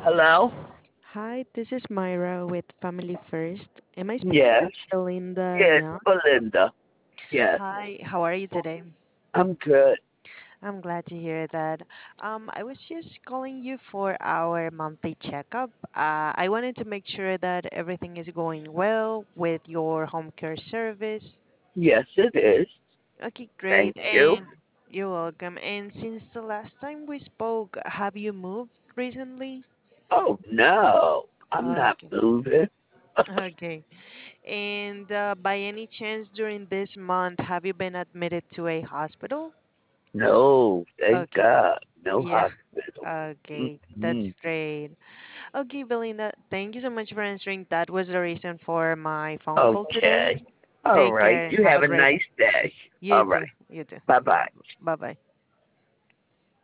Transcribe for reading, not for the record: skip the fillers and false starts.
Hello? Hi, this is Myra with Family First. Am I speaking with Yes. Belinda Yes, Young? Belinda. Yes. Hi, how are you today? I'm good. I'm glad to hear that. I was just calling you for our monthly checkup. I wanted to make sure that everything is going well with your home care service. Yes, it is. Okay, Thank great. you. And you're welcome. And since the last time we spoke, have you moved recently? Oh, no. I'm not Okay. moving. Okay. And by any chance, during this month, have you been admitted to a hospital? No, thank Okay. God. No Yeah. hospital. Okay. That's Mm-hmm. great. Okay, Belinda, thank you so much for answering. That was the reason for my phone call today. Okay. All Take right. care and You have have a a great nice day. you All too. right. You too. Bye-bye. Bye bye.